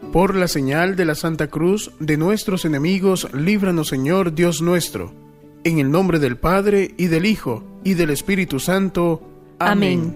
Por la señal de la Santa Cruz de nuestros enemigos, líbranos, Señor Dios nuestro. En el nombre del Padre, y del Hijo, y del Espíritu Santo. Amén.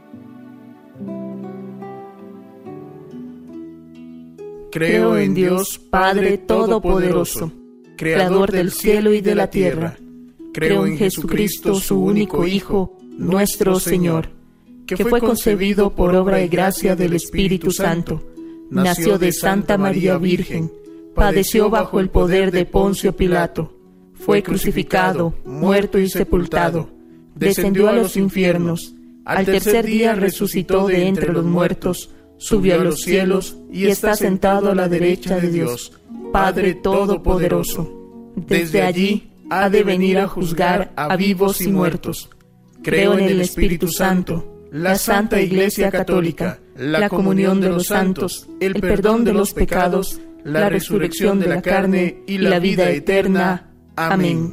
Creo en Dios, Padre Todopoderoso, Creador del cielo y de la tierra. Creo en Jesucristo, su único Hijo, nuestro Señor, que fue concebido por obra y gracia del Espíritu Santo. Nació de Santa María Virgen, padeció bajo el poder de Poncio Pilato, fue crucificado, muerto y sepultado, descendió a los infiernos, al tercer día resucitó de entre los muertos, subió a los cielos y está sentado a la derecha de Dios, Padre Todopoderoso. Desde allí ha de venir a juzgar a vivos y muertos. Creo en el Espíritu Santo, la Santa Iglesia Católica, la comunión de los santos, el perdón de los pecados, la resurrección de la carne y la vida eterna. Amén.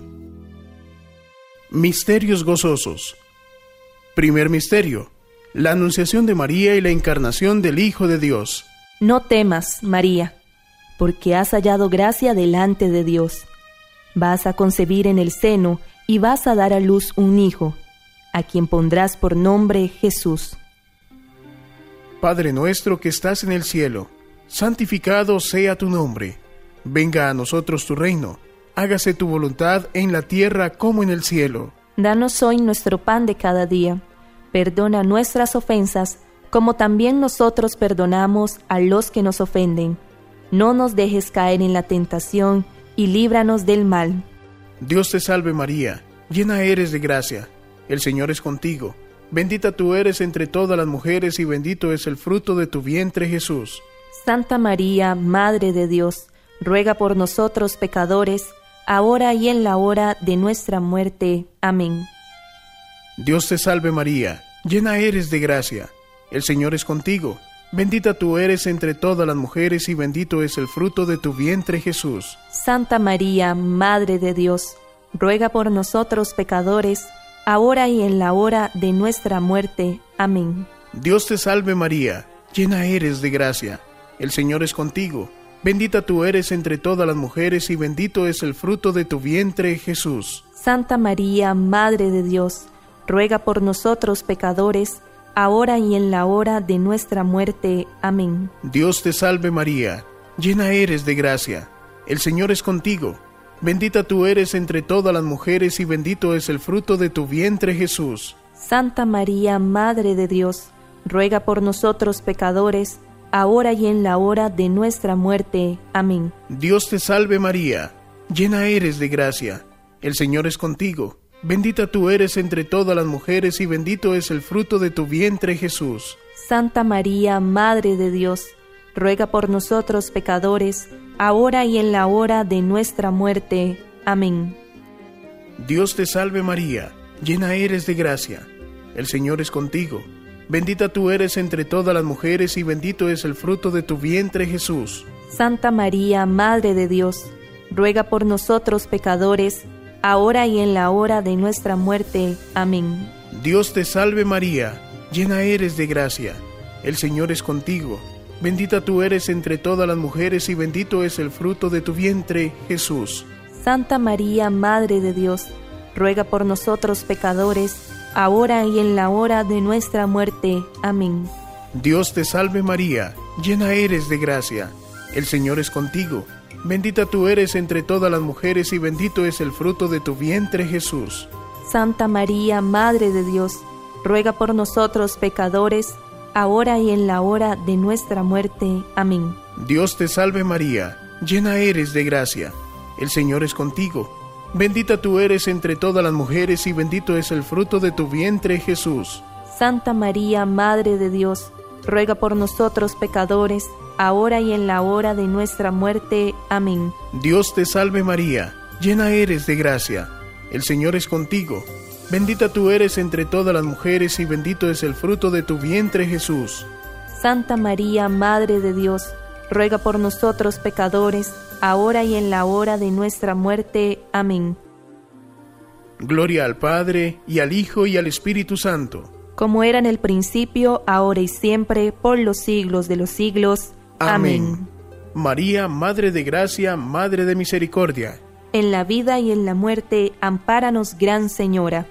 Misterios gozosos. Primer misterio: la Anunciación de María y la encarnación del Hijo de Dios. No temas, María, porque has hallado gracia delante de Dios. Vas a concebir en el seno y vas a dar a luz un hijo, a quien pondrás por nombre Jesús. Padre nuestro que estás en el cielo, santificado sea tu nombre. Venga a nosotros tu reino. Hágase tu voluntad en la tierra como en el cielo. Danos hoy nuestro pan de cada día. Perdona nuestras ofensas, como también nosotros perdonamos a los que nos ofenden. No nos dejes caer en la tentación, y líbranos del mal. Dios te salve María, llena eres de gracia. El Señor es contigo. Bendita tú eres entre todas las mujeres, y bendito es el fruto de tu vientre, Jesús. Santa María, Madre de Dios, ruega por nosotros pecadores, ahora y en la hora de nuestra muerte. Amén. Dios te salve María, llena eres de gracia. El Señor es contigo. Bendita tú eres entre todas las mujeres, y bendito es el fruto de tu vientre, Jesús. Santa María, Madre de Dios, ruega por nosotros pecadores, ahora y en la hora de nuestra muerte. Amén. Dios te salve María, llena eres de gracia. El Señor es contigo. Bendita tú eres entre todas las mujeres, y bendito es el fruto de tu vientre, Jesús. Santa María, Madre de Dios, ruega por nosotros pecadores, ahora y en la hora de nuestra muerte. Amén. Dios te salve María, llena eres de gracia. El Señor es contigo. Bendita tú eres entre todas las mujeres, y bendito es el fruto de tu vientre, Jesús. Santa María, Madre de Dios, ruega por nosotros pecadores, ahora y en la hora de nuestra muerte. Amén. Dios te salve María, llena eres de gracia. El Señor es contigo. Bendita tú eres entre todas las mujeres, y bendito es el fruto de tu vientre, Jesús. Santa María, Madre de Dios, ruega por nosotros pecadores, ahora y en la hora de nuestra muerte. Amén. Dios te salve María, llena eres de gracia. El Señor es contigo. Bendita tú eres entre todas las mujeres, y bendito es el fruto de tu vientre, Jesús. Santa María, Madre de Dios, ruega por nosotros pecadores, ahora y en la hora de nuestra muerte. Amén. Dios te salve María, llena eres de gracia. El Señor es contigo. Bendita tú eres entre todas las mujeres, y bendito es el fruto de tu vientre, Jesús. Santa María, Madre de Dios, ruega por nosotros pecadores, ahora y en la hora de nuestra muerte. Amén. Dios te salve María, llena eres de gracia. El Señor es contigo. Bendita tú eres entre todas las mujeres, y bendito es el fruto de tu vientre, Jesús. Santa María, Madre de Dios, ruega por nosotros pecadores, ahora y en la hora de nuestra muerte. Amén. Dios te salve María, llena eres de gracia. El Señor es contigo. Bendita tú eres entre todas las mujeres, y bendito es el fruto de tu vientre, Jesús. Santa María, Madre de Dios, ruega por nosotros pecadores, ahora y en la hora de nuestra muerte. Amén. Dios te salve María, llena eres de gracia. El Señor es contigo. Bendita tú eres entre todas las mujeres, y bendito es el fruto de tu vientre, Jesús. Santa María, Madre de Dios, ruega por nosotros pecadores, ahora y en la hora de nuestra muerte. Amén. Gloria al Padre, y al Hijo, y al Espíritu Santo. Como era en el principio, ahora y siempre, por los siglos de los siglos. Amén. María, Madre de Gracia, Madre de Misericordia. En la vida y en la muerte, ampáranos, Gran Señora.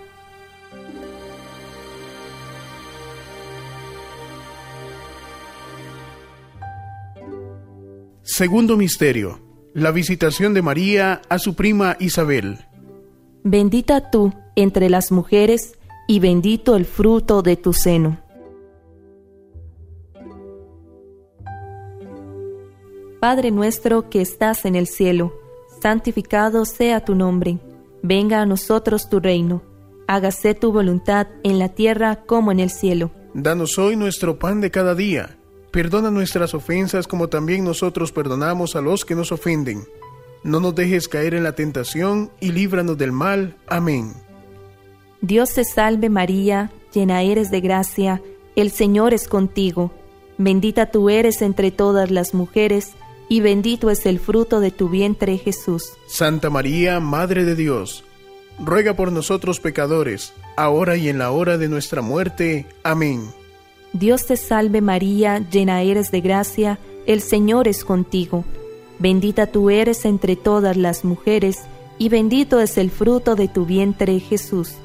Segundo misterio: la visitación de María a su prima Isabel. Bendita tú entre las mujeres, y bendito el fruto de tu seno. Padre nuestro que estás en el cielo, santificado sea tu nombre. Venga a nosotros tu reino. Hágase tu voluntad en la tierra como en el cielo. Danos hoy nuestro pan de cada día. Perdona nuestras ofensas como también nosotros perdonamos a los que nos ofenden. No nos dejes caer en la tentación y líbranos del mal. Amén. Dios te salve María, llena eres de gracia, el Señor es contigo. Bendita tú eres entre todas las mujeres, y bendito es el fruto de tu vientre, Jesús. Santa María, Madre de Dios, ruega por nosotros pecadores, ahora y en la hora de nuestra muerte. Amén. Dios te salve María, llena eres de gracia, el Señor es contigo. Bendita tú eres entre todas las mujeres, y bendito es el fruto de tu vientre, Jesús.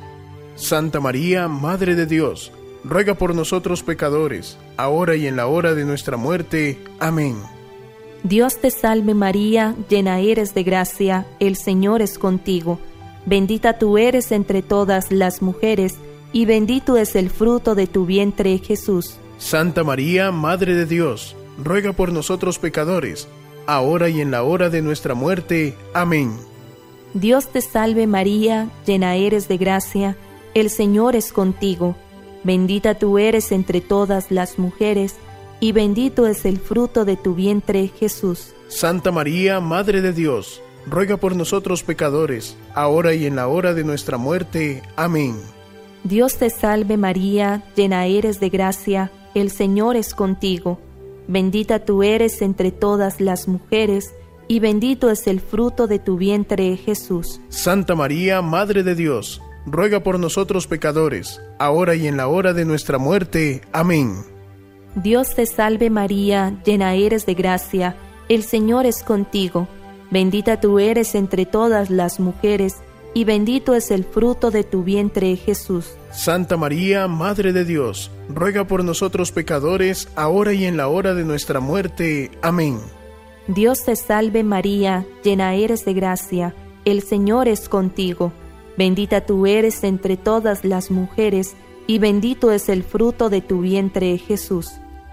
Santa María, Madre de Dios, ruega por nosotros pecadores, ahora y en la hora de nuestra muerte. Amén. Dios te salve María, llena eres de gracia, el Señor es contigo. Bendita tú eres entre todas las mujeres, y bendito es el fruto de tu vientre, Jesús. Santa María, Madre de Dios, ruega por nosotros pecadores, ahora y en la hora de nuestra muerte. Amén. Dios te salve María, llena eres de gracia, el Señor es contigo. Bendita tú eres entre todas las mujeres, y bendito es el fruto de tu vientre, Jesús. Santa María, Madre de Dios, ruega por nosotros pecadores, ahora y en la hora de nuestra muerte. Amén. Dios te salve María, llena eres de gracia, el Señor es contigo. Bendita tú eres entre todas las mujeres, y bendito es el fruto de tu vientre, Jesús. Santa María, Madre de Dios, ruega por nosotros pecadores, ahora y en la hora de nuestra muerte. Amén. Dios te salve María, llena eres de gracia, el Señor es contigo. Bendita tú eres entre todas las mujeres, y bendito es el fruto de tu vientre, Jesús. Santa María, Madre de Dios, ruega por nosotros pecadores, ahora y en la hora de nuestra muerte. Amén. Dios te salve María, llena eres de gracia, el Señor es contigo. Bendita tú eres entre todas las mujeres, y bendito es el fruto de tu vientre, Jesús.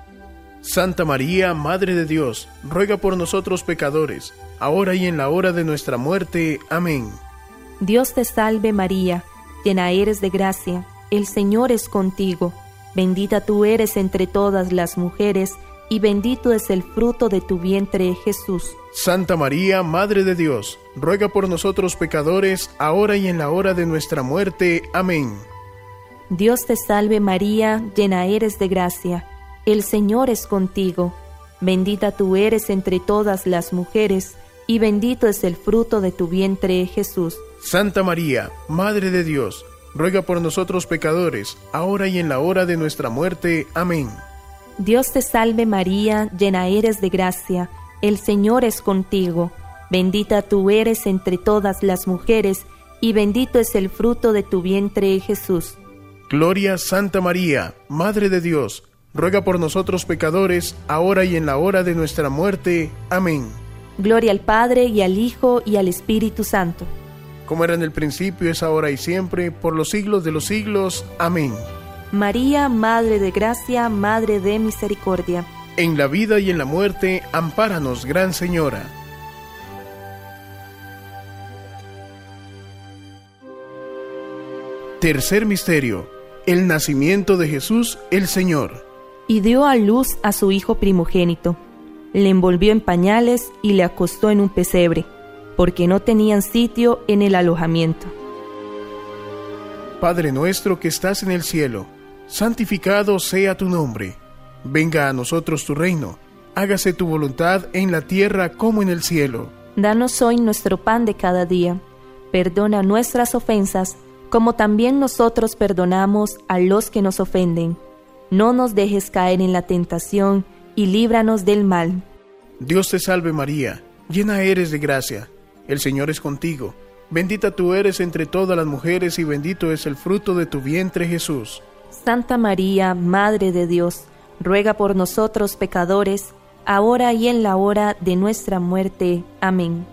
Santa María, Madre de Dios, ruega por nosotros pecadores, ahora y en la hora de nuestra muerte. Amén. Dios te salve María, llena eres de gracia, el Señor es contigo. Bendita tú eres entre todas las mujeres, y bendito es el fruto de tu vientre, Jesús. Santa María, Madre de Dios, ruega por nosotros pecadores, ahora y en la hora de nuestra muerte. Amén. Dios te salve María, llena eres de gracia, el Señor es contigo. Bendita tú eres entre todas las mujeres, y bendito es el fruto de tu vientre, Jesús. Santa María, Madre de Dios, ruega por nosotros pecadores, ahora y en la hora de nuestra muerte. Amén. Dios te salve María, llena eres de gracia, el Señor es contigo. Bendita tú eres entre todas las mujeres, y bendito es el fruto de tu vientre, Jesús. Gloria, Santa María, Madre de Dios, ruega por nosotros pecadores, ahora y en la hora de nuestra muerte. Amén. Gloria al Padre, y al Hijo, y al Espíritu Santo. Como era en el principio, es ahora y siempre, por los siglos de los siglos. Amén. María, Madre de Gracia, Madre de Misericordia. En la vida y en la muerte, ampáranos, Gran Señora. Tercer misterio: el nacimiento de Jesús el Señor. Y dio a luz a su hijo primogénito. Le envolvió en pañales y le acostó en un pesebre, porque no tenían sitio en el alojamiento. Padre nuestro que estás en el cielo, santificado sea tu nombre. Venga a nosotros tu reino. Hágase tu voluntad en la tierra como en el cielo. Danos hoy nuestro pan de cada día. Perdona nuestras ofensas, como también nosotros perdonamos a los que nos ofenden. No nos dejes caer en la tentación, y líbranos del mal. Dios te salve María, llena eres de gracia, el Señor es contigo. Bendita tú eres entre todas las mujeres y bendito es el fruto de tu vientre Jesús. Santa María, Madre de Dios, ruega por nosotros pecadores, ahora y en la hora de nuestra muerte. Amén.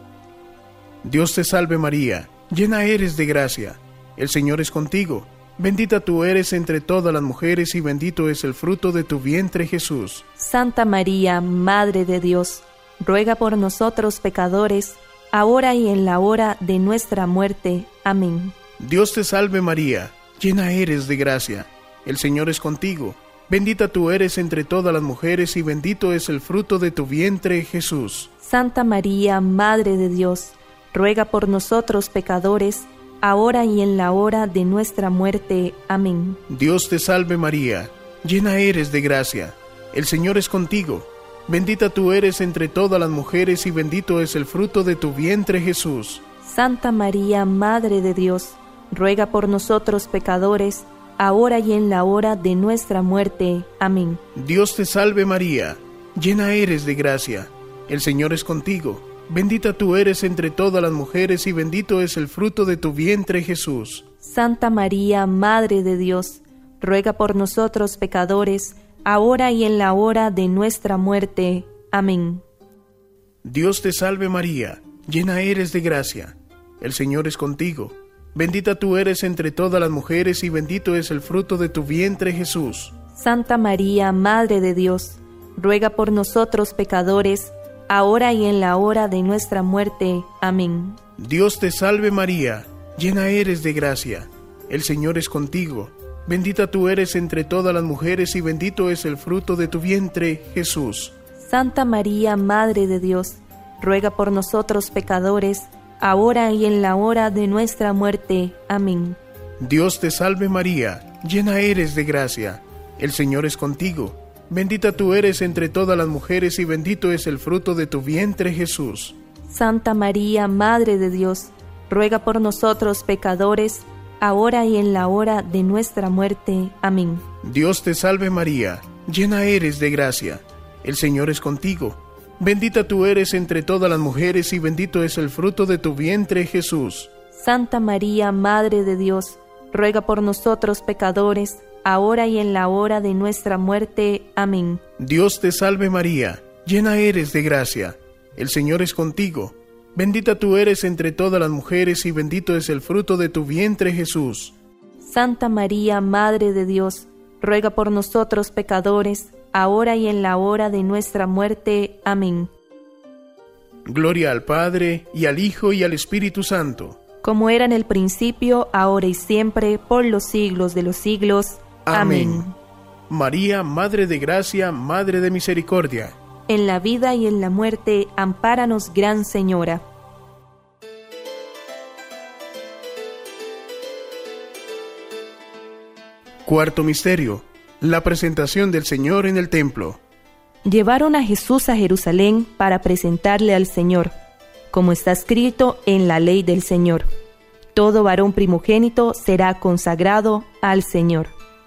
Dios te salve María, llena eres de gracia, el Señor es contigo. Bendita tú eres entre todas las mujeres y bendito es el fruto de tu vientre Jesús. Santa María, Madre de Dios, ruega por nosotros pecadores, ahora y en la hora de nuestra muerte. Amén. Dios te salve María, llena eres de gracia, el Señor es contigo. Bendita tú eres entre todas las mujeres y bendito es el fruto de tu vientre Jesús. Santa María, Madre de Dios, ruega por nosotros pecadores, ahora y en la hora de nuestra muerte. Amén. Dios te salve María, llena eres de gracia, el Señor es contigo. Bendita tú eres entre todas las mujeres y bendito es el fruto de tu vientre Jesús. Santa María, Madre de Dios, ruega por nosotros pecadores, ahora y en la hora de nuestra muerte. Amén. Dios te salve María, llena eres de gracia, el Señor es contigo. Bendita tú eres entre todas las mujeres y bendito es el fruto de tu vientre Jesús. Santa María, Madre de Dios, ruega por nosotros pecadores, ahora y en la hora de nuestra muerte. Amén. Dios te salve María, llena eres de gracia, el Señor es contigo. Bendita tú eres entre todas las mujeres y bendito es el fruto de tu vientre Jesús. Santa María, Madre de Dios, ruega por nosotros pecadores, ahora y en la hora de nuestra muerte. Amén. Dios te salve María, llena eres de gracia, el Señor es contigo. Bendita tú eres entre todas las mujeres y bendito es el fruto de tu vientre, Jesús. Santa María, Madre de Dios, ruega por nosotros pecadores, ahora y en la hora de nuestra muerte. Amén. Dios te salve María, llena eres de gracia, el Señor es contigo. Bendita tú eres entre todas las mujeres y bendito es el fruto de tu vientre Jesús. Santa María, Madre de Dios, ruega por nosotros pecadores, ahora y en la hora de nuestra muerte. Amén. Dios te salve María, llena eres de gracia, el Señor es contigo. Bendita tú eres entre todas las mujeres y bendito es el fruto de tu vientre Jesús. Santa María, Madre de Dios, ruega por nosotros pecadores, ahora y en la hora de nuestra muerte. Amén. Dios te salve María, llena eres de gracia, el Señor es contigo. Bendita tú eres entre todas las mujeres y bendito es el fruto de tu vientre Jesús. Santa María, Madre de Dios, ruega por nosotros pecadores, ahora y en la hora de nuestra muerte. Amén. Gloria al Padre, y al Hijo, y al Espíritu Santo. Como era en el principio, ahora y siempre, por los siglos de los siglos. Amén. María, Madre de Gracia, Madre de Misericordia. En la vida y en la muerte, ampáranos, Gran Señora. Cuarto misterio: la presentación del Señor en el templo. Llevaron a Jesús a Jerusalén para presentarle al Señor, como está escrito en la ley del Señor: todo varón primogénito será consagrado al Señor.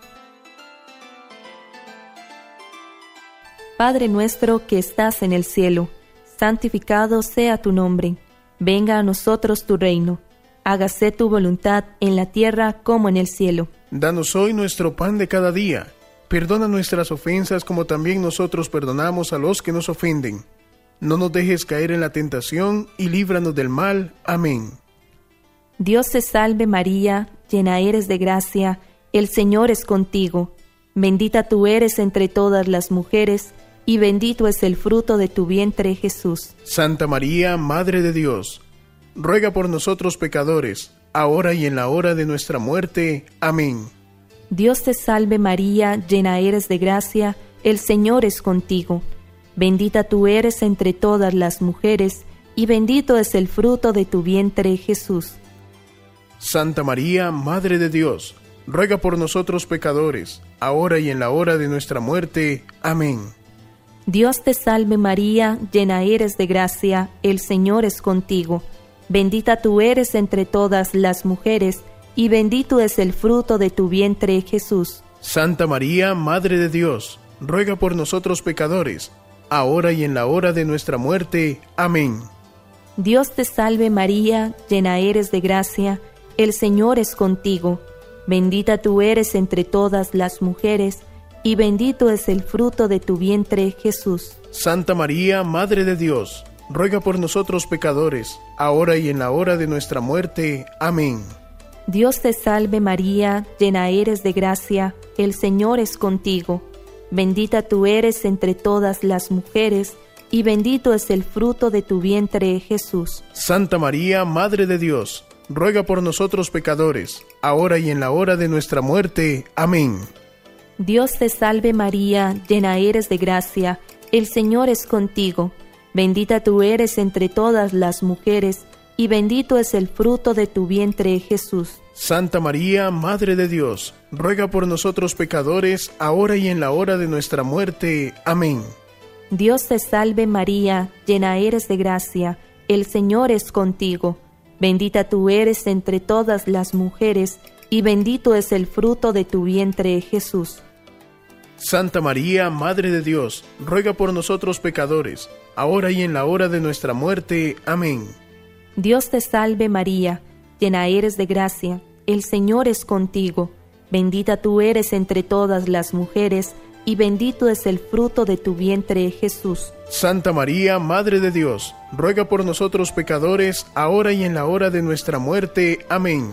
Padre nuestro que estás en el cielo, santificado sea tu nombre. Venga a nosotros tu reino. Hágase tu voluntad en la tierra como en el cielo. Danos hoy nuestro pan de cada día. Perdona nuestras ofensas como también nosotros perdonamos a los que nos ofenden. No nos dejes caer en la tentación y líbranos del mal. Amén. Dios te salve María, llena eres de gracia, el Señor es contigo. Bendita tú eres entre todas las mujeres, y bendito es el fruto de tu vientre, Jesús. Santa María, Madre de Dios, ruega por nosotros pecadores, ahora y en la hora de nuestra muerte. Amén. Dios te salve María, llena eres de gracia, el Señor es contigo. Bendita tú eres entre todas las mujeres, y bendito es el fruto de tu vientre, Jesús. Santa María, Madre de Dios, ruega por nosotros pecadores, ahora y en la hora de nuestra muerte. Amén. Dios te salve María, llena eres de gracia, el Señor es contigo. Bendita tú eres entre todas las mujeres, y bendito es el fruto de tu vientre, Jesús. Santa María, Madre de Dios, ruega por nosotros pecadores, ahora y en la hora de nuestra muerte. Amén. Dios te salve María, llena eres de gracia, el Señor es contigo. Bendita tú eres entre todas las mujeres, y bendito es el fruto de tu vientre, Jesús. Santa María, Madre de Dios, ruega por nosotros pecadores, ahora y en la hora de nuestra muerte. Amén. Dios te salve María, llena eres de gracia, el Señor es contigo. Bendita tú eres entre todas las mujeres, y bendito es el fruto de tu vientre, Jesús. Santa María, Madre de Dios, ruega por nosotros pecadores, ahora y en la hora de nuestra muerte. Amén. Dios te salve María, llena eres de gracia, el Señor es contigo. Bendita tú eres entre todas las mujeres, y bendito es el fruto de tu vientre, Jesús. Santa María, Madre de Dios, ruega por nosotros pecadores, ahora y en la hora de nuestra muerte. Amén. Dios te salve María, llena eres de gracia, el Señor es contigo. Bendita tú eres entre todas las mujeres, y bendito es el fruto de tu vientre, Jesús. Santa María, Madre de Dios, ruega por nosotros pecadores, ahora y en la hora de nuestra muerte. Amén. Dios te salve María, llena eres de gracia, el Señor es contigo. Bendita tú eres entre todas las mujeres, y bendito es el fruto de tu vientre, Jesús. Santa María, Madre de Dios, ruega por nosotros pecadores, ahora y en la hora de nuestra muerte. Amén.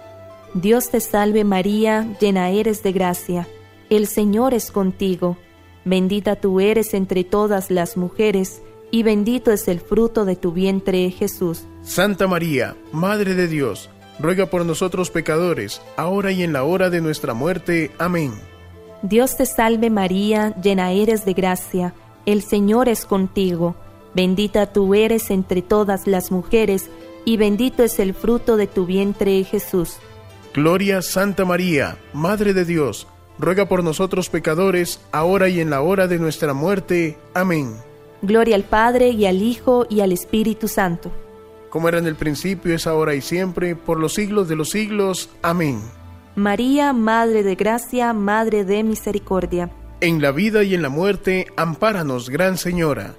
Dios te salve María, llena eres de gracia, el Señor es contigo. Bendita tú eres entre todas las mujeres, y bendito es el fruto de tu vientre, Jesús. Santa María, Madre de Dios, ruega por nosotros pecadores, ahora y en la hora de nuestra muerte. Amén. Dios te salve María, llena eres de gracia, el Señor es contigo. Bendita tú eres entre todas las mujeres, y bendito es el fruto de tu vientre, Jesús. Gloria, Santa María, Madre de Dios, ruega por nosotros pecadores, ahora y en la hora de nuestra muerte. Amén. Gloria al Padre, y al Hijo, y al Espíritu Santo. Como era en el principio, es ahora y siempre, por los siglos de los siglos. Amén. María, Madre de Gracia, Madre de Misericordia. En la vida y en la muerte, ampáranos, Gran Señora.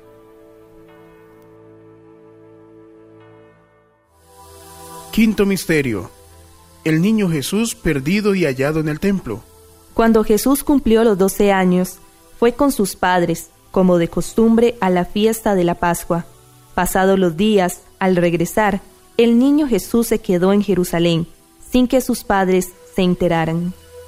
Quinto misterio: el niño Jesús perdido y hallado en el templo. Cuando Jesús cumplió los 12 años, fue con sus padres, como de costumbre, a la fiesta de la Pascua. Pasados los días, al regresar, el niño Jesús se quedó en Jerusalén, sin que sus padres se enteraran.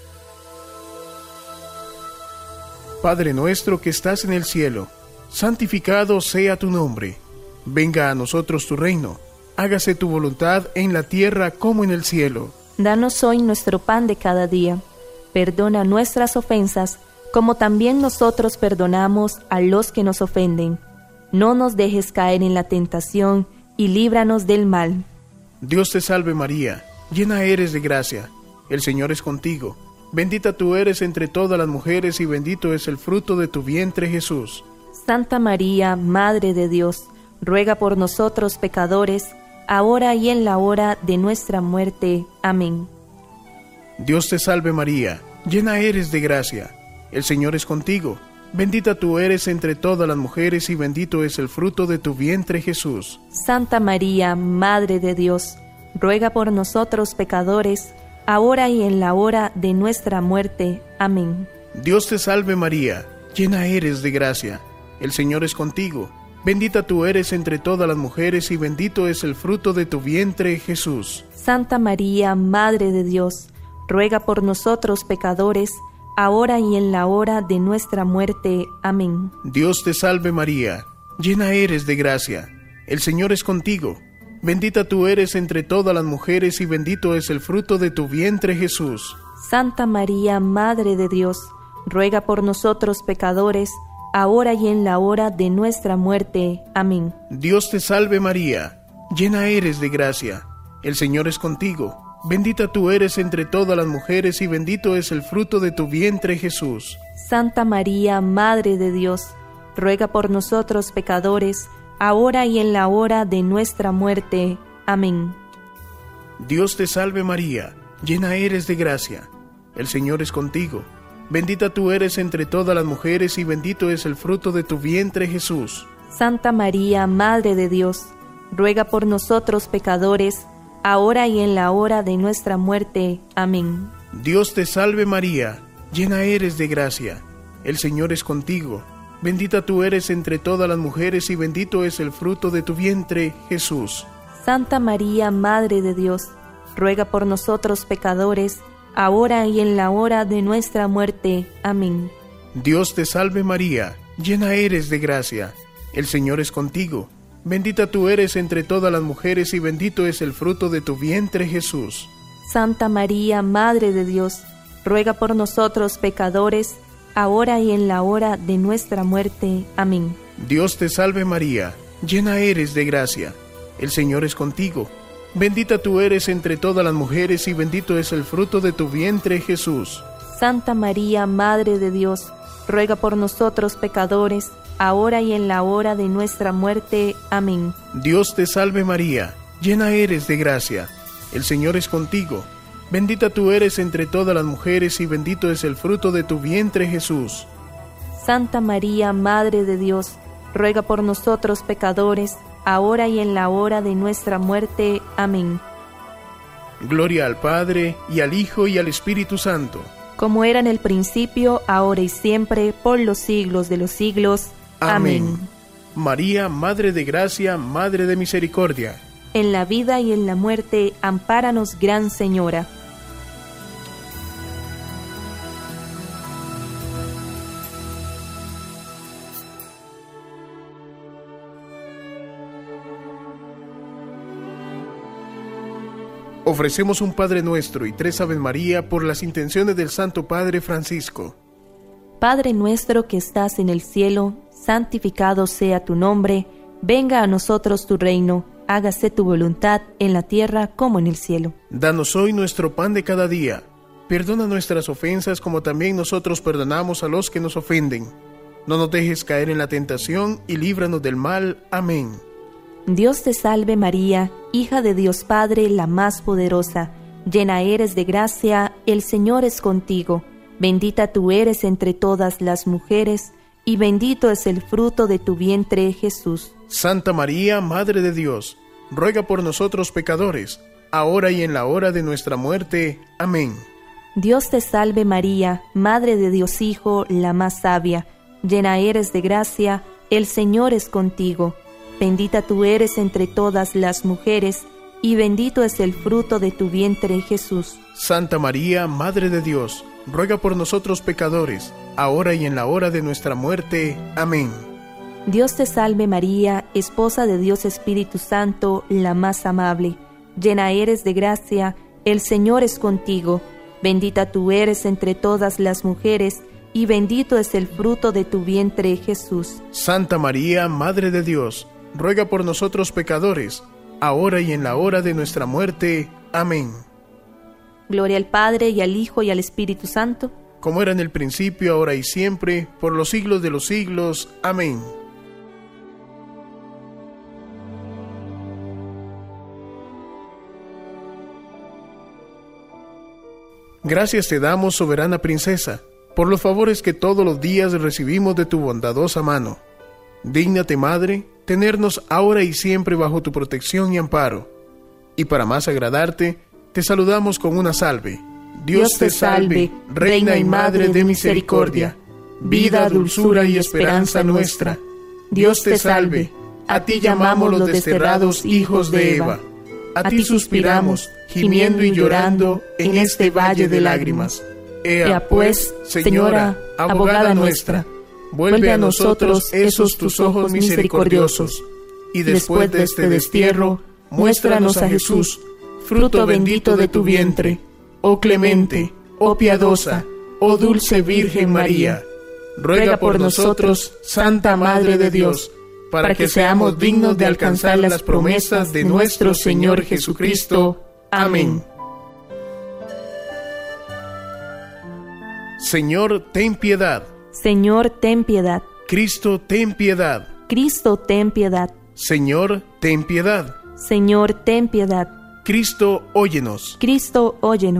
Padre nuestro que estás en el cielo, santificado sea tu nombre. Venga a nosotros tu reino. Hágase tu voluntad en la tierra como en el cielo. Danos hoy nuestro pan de cada día. Perdona nuestras ofensas, como también nosotros perdonamos a los que nos ofenden. No nos dejes caer en la tentación, y líbranos del mal. Dios te salve María, llena eres de gracia. El Señor es contigo. Bendita tú eres entre todas las mujeres, y bendito es el fruto de tu vientre, Jesús. Santa María, Madre de Dios, ruega por nosotros pecadores, ahora y en la hora de nuestra muerte. Amén. Dios te salve María, llena eres de gracia. El Señor es contigo. Bendita tú eres entre todas las mujeres, y bendito es el fruto de tu vientre, Jesús. Santa María, Madre de Dios, ruega por nosotros pecadores, ahora y en la hora de nuestra muerte. Amén. Dios te salve María, llena eres de gracia. El Señor es contigo. Bendita tú eres entre todas las mujeres, y bendito es el fruto de tu vientre, Jesús. Santa María, Madre de Dios, ruega por nosotros pecadores, ahora y en la hora de nuestra muerte. Amén. Dios te salve María, llena eres de gracia. El Señor es contigo. Bendita tú eres entre todas las mujeres, y bendito es el fruto de tu vientre, Jesús. Santa María, Madre de Dios, ruega por nosotros pecadores, ahora y en la hora de nuestra muerte. Amén. Dios te salve María, llena eres de gracia. El Señor es contigo. Bendita tú eres entre todas las mujeres, y bendito es el fruto de tu vientre, Jesús. Santa María, Madre de Dios, ruega por nosotros pecadores, ahora y en la hora de nuestra muerte. Amén. Dios te salve María, llena eres de gracia. El Señor es contigo. Bendita tú eres entre todas las mujeres y bendito es el fruto de tu vientre, Jesús. Santa María, Madre de Dios, ruega por nosotros pecadores, ahora y en la hora de nuestra muerte. Amén. Dios te salve María, llena eres de gracia, el Señor es contigo. Bendita tú eres entre todas las mujeres y bendito es el fruto de tu vientre, Jesús. Santa María, Madre de Dios, ruega por nosotros pecadores, ahora y en la hora de nuestra muerte. Amén. Dios te salve María, llena eres de gracia, el Señor es contigo. Bendita tú eres entre todas las mujeres y bendito es el fruto de tu vientre, Jesús. Santa María, Madre de Dios, ruega por nosotros pecadores, ahora y en la hora de nuestra muerte. Amén. Dios te salve María, llena eres de gracia, el Señor es contigo. Bendita tú eres entre todas las mujeres y bendito es el fruto de tu vientre, Jesús. Santa María, Madre de Dios, ruega por nosotros pecadores, ahora y en la hora de nuestra muerte. Amén. Dios te salve María, llena eres de gracia, el Señor es contigo. Bendita tú eres entre todas las mujeres y bendito es el fruto de tu vientre, Jesús. Santa María, Madre de Dios, ruega por nosotros pecadores, ahora y en la hora de nuestra muerte. Amén. Gloria al Padre, y al Hijo, y al Espíritu Santo. Como era en el principio, ahora y siempre, por los siglos de los siglos. Amén. María, Madre de Gracia, Madre de Misericordia. En la vida y en la muerte, ampáranos, Gran Señora. Ofrecemos un Padre Nuestro y 3 Ave María por las intenciones del Santo Padre Francisco. Padre nuestro que estás en el cielo, santificado sea tu nombre, venga a nosotros tu reino, hágase tu voluntad en la tierra como en el cielo. Danos hoy nuestro pan de cada día. Perdona nuestras ofensas como también nosotros perdonamos a los que nos ofenden. No nos dejes caer en la tentación y líbranos del mal. Amén. Dios te salve María, hija de Dios Padre, la más poderosa. Llena eres de gracia, el Señor es contigo. Bendita tú eres entre todas las mujeres, y bendito es el fruto de tu vientre, Jesús. Santa María, Madre de Dios, ruega por nosotros pecadores, ahora y en la hora de nuestra muerte. Amén. Dios te salve María, Madre de Dios Hijo, la más sabia. Llena eres de gracia, el Señor es contigo. Bendita tú eres entre todas las mujeres, y bendito es el fruto de tu vientre, Jesús. Santa María, Madre de Dios, ruega por nosotros pecadores, ahora y en la hora de nuestra muerte. Amén. Dios te salve María, esposa de Dios Espíritu Santo, la más amable. Llena eres de gracia, el Señor es contigo. Bendita tú eres entre todas las mujeres, y bendito es el fruto de tu vientre, Jesús. Santa María, Madre de Dios, ruega por nosotros pecadores, ahora y en la hora de nuestra muerte. Amén. Gloria al Padre, y al Hijo, y al Espíritu Santo. Como era en el principio, ahora y siempre, por los siglos de los siglos. Amén. Gracias te damos, soberana princesa, por los favores que todos los días recibimos de tu bondadosa mano. Dígnate, Madre, tenernos ahora y siempre bajo tu protección y amparo. Y para más agradarte, te saludamos con una salve. Dios te salve, Reina y Madre de misericordia, vida, dulzura y esperanza nuestra. Dios te salve, a ti llamamos los desterrados hijos de Eva. A ti suspiramos, gimiendo y llorando en este valle de lágrimas. Ea pues, Señora, abogada nuestra, vuelve a nosotros esos tus ojos misericordiosos, y después de este destierro, muéstranos a Jesús, fruto bendito de tu vientre. Oh clemente, oh piadosa, oh dulce Virgen María, ruega por nosotros, Santa Madre de Dios, para que seamos dignos de alcanzar las promesas de nuestro Señor Jesucristo. Amén. Señor, ten piedad. Señor, ten piedad. Cristo, ten piedad. Cristo, ten piedad. Señor, ten piedad. Señor, ten piedad. Cristo, óyenos. Cristo, óyenos.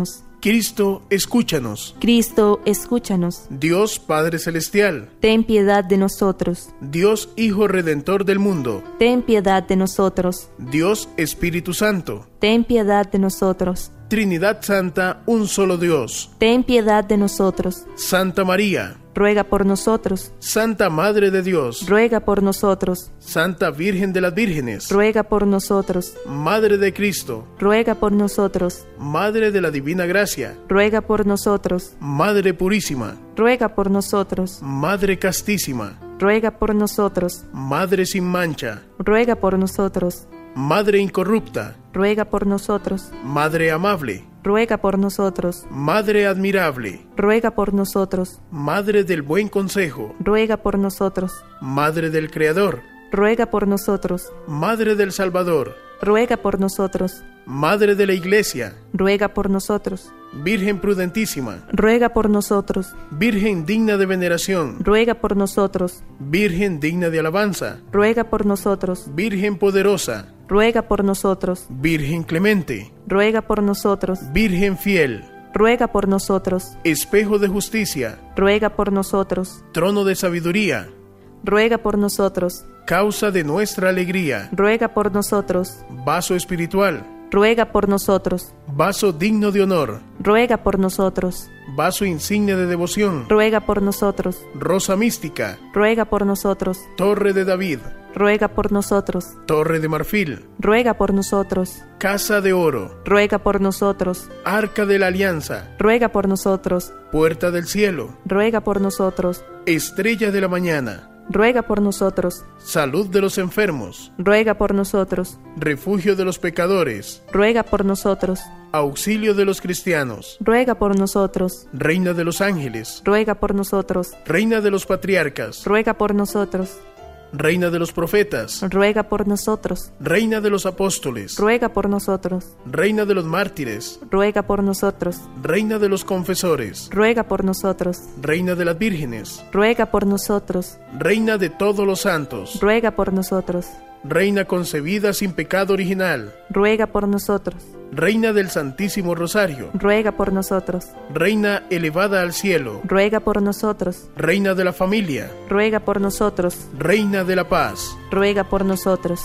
Cristo, escúchanos. Cristo, escúchanos. Dios Padre Celestial, ten piedad de nosotros. Dios Hijo Redentor del mundo, ten piedad de nosotros. Dios Espíritu Santo, ten piedad de nosotros. Trinidad Santa, un solo Dios. ten piedad de nosotros. Santa María, ruega por nosotros. Santa Madre de Dios, ruega por nosotros. Santa Virgen de las Vírgenes, ruega por nosotros. Madre de Cristo, ruega por nosotros. Madre de la Divina Gracia, ruega por nosotros. Madre Purísima, ruega por nosotros. Madre Castísima, ruega por nosotros. Madre sin mancha, ruega por nosotros. Madre incorrupta, ruega por nosotros. Madre amable, ruega por nosotros. Madre admirable, ruega por nosotros. Madre del buen consejo, ruega por nosotros. Madre del Creador, ruega por nosotros. Madre del Salvador, ruega por nosotros. Madre de la Iglesia, ruega por nosotros. Virgen prudentísima, ruega por nosotros. Virgen digna de veneración, ruega por nosotros. Virgen digna de alabanza, ruega por nosotros. Virgen poderosa, ruega por nosotros. Virgen clemente, ruega por nosotros. Virgen fiel, ruega por nosotros. espejo de justicia, ruega por nosotros. trono de sabiduría, ruega por nosotros. causa de nuestra alegría, ruega por nosotros. vaso espiritual, ruega por nosotros. vaso digno de honor, ruega por nosotros. vaso insignia de devoción, ruega por nosotros. rosa mística, ruega por nosotros. torre de David, ruega por nosotros. torre de marfil, ruega por nosotros. casa de oro, ruega por nosotros. arca de la alianza, ruega por nosotros. puerta del cielo, ruega por nosotros. estrella de la mañana, ruega por nosotros. salud de los enfermos, ruega por nosotros. refugio de los pecadores, ruega por nosotros. auxilio de los cristianos, ruega por nosotros. reina de los ángeles, ruega por nosotros. reina de los patriarcas, ruega por nosotros. reina de los profetas, ruega por nosotros. reina de los apóstoles, ruega por nosotros. reina de los mártires, ruega por nosotros. reina de los confesores, ruega por nosotros. reina de las vírgenes, ruega por nosotros. reina de todos los santos, ruega por nosotros. reina concebida sin pecado original, ruega por nosotros. reina del Santísimo Rosario, ruega por nosotros. reina elevada al cielo, ruega por nosotros. reina de la familia, ruega por nosotros. reina de la paz, ruega por nosotros.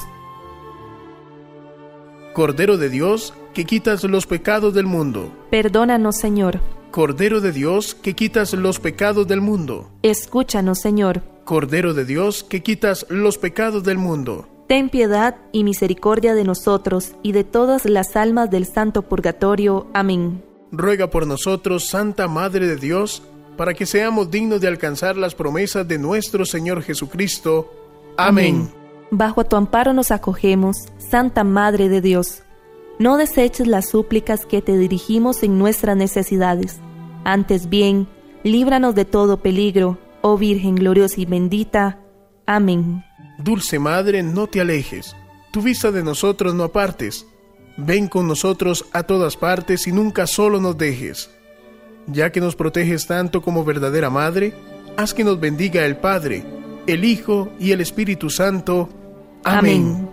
Cordero de Dios, que quitas los pecados del mundo. Perdónanos, Señor. Cordero de Dios, que quitas los pecados del mundo. Escúchanos, Señor. Cordero de Dios, que quitas los pecados del mundo. Ten piedad y misericordia de nosotros y de todas las almas del santo purgatorio. Amén. Ruega por nosotros, Santa Madre de Dios, para que seamos dignos de alcanzar las promesas de nuestro Señor Jesucristo. Amén. Bajo tu amparo nos acogemos, Santa Madre de Dios. No deseches las súplicas que te dirigimos en nuestras necesidades. Antes bien, líbranos de todo peligro, oh Virgen gloriosa y bendita. Amén. Dulce Madre, no te alejes, tu vista de nosotros no apartes. Ven con nosotros a todas partes y nunca solo nos dejes. Ya que nos proteges tanto como verdadera Madre, haz que nos bendiga el Padre, el Hijo y el Espíritu Santo. Amén.